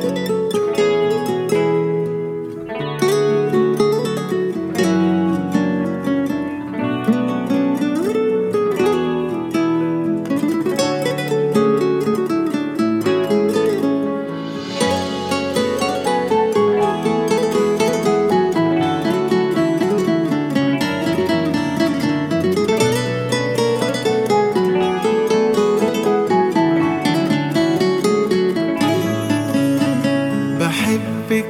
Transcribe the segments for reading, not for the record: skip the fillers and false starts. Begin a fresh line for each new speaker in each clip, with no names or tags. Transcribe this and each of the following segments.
بحبك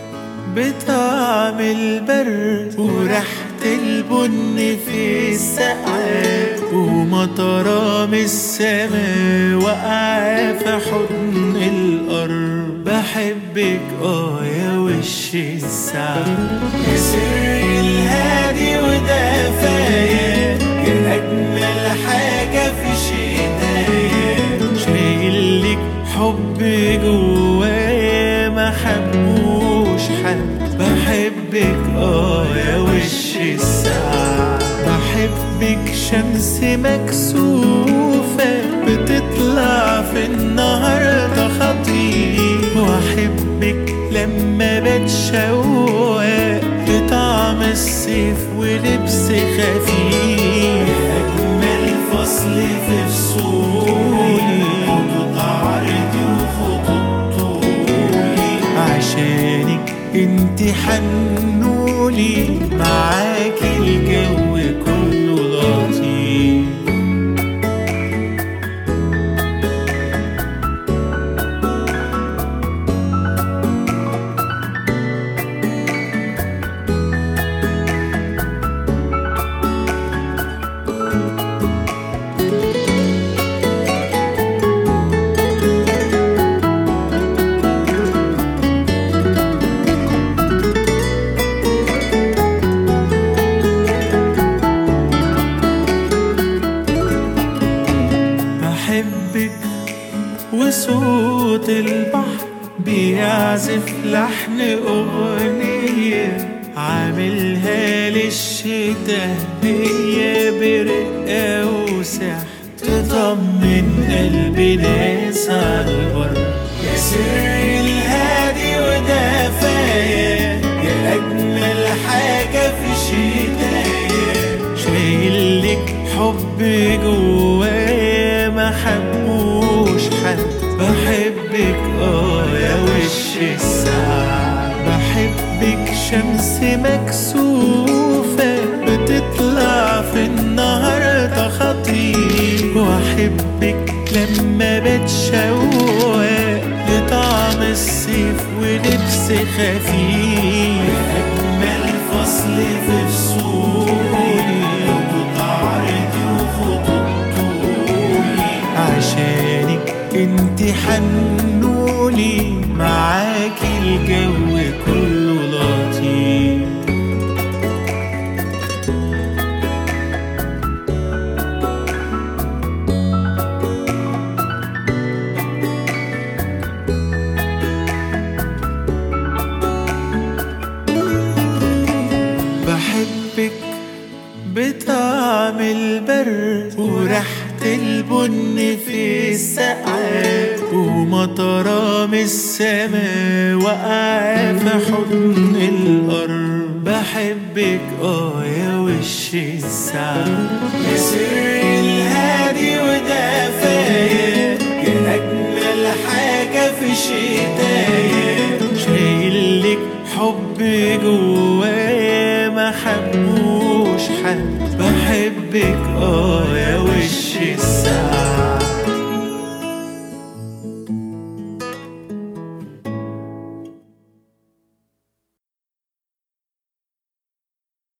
بطعم البرد وريحة البن في السقعة ومطرة من السما واقعة في حضن الأرض. بحبك يا وش السعد، يا سر الهادي ودفايا، يا أجمل حاجة في شتايا. شايلك حب جوايا ما حبوش حد. بحبك يا وش السعد، بحبك شمس مكسوفة بتطلع في النهار ده خطير. واحبك لما بتشوق بطعم الصيف ولبس خفيف. أجمل فصل في فصولي خطوط عرضي وخطوط طولي، عشانك انتي حنولي، معاكي الجو كله لطيف. بحبك وصوت البحر بيعزف لحن أغنية، عاملها للشتا هي برقة وسحر، تطمن قلبي ناس عالبر. يا سر الهادي ودفايا، يا أجمل حاجة في شتايا. شايلك حب جوايا ما حبوش حد. بحبك يا وش السعد، بحبك شمس مكسوفة بتطلع في النهار ده خطير. واحبك لما بتشوق لطعم الصيف ولبس خفيف. أجمل فصل في فصولي خطوط عرضي وخطوط طولي، عشانك انتي حنولي، معاكي الجو كله لطيف. بحبك بطعم البرد وريحة البن في السقعة ومطرة من السما واقعة في حضن الأرض. بحبك يا وش السعد، يا سر الهادي ودفايا، يا أجمل حاجة في شتايا. شايلك حب جوايا ما حبوش حد. بحبك يا